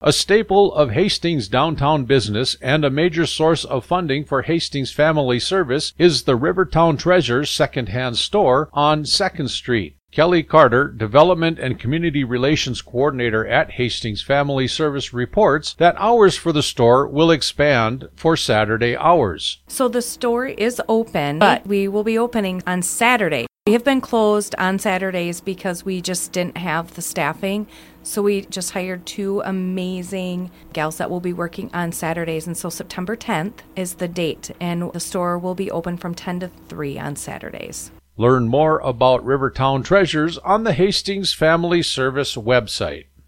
A staple of Hastings downtown business and a major source of funding for Hastings Family Service is the Rivertown Treasures secondhand store on 2nd Street. Kelly Carter, Development and Community Relations Coordinator at Hastings Family Service, reports that hours for the store will expand for Saturday hours. So the store is open, but we will be opening on Saturday. We have been closed on Saturdays because we just didn't have the staffing. So we just hired 2 amazing gals that will be working on Saturdays. And so September 10th is the date, and the store will be open from 10 to 3 on Saturdays. Learn more about Rivertown Treasures on the Hastings Family Service website.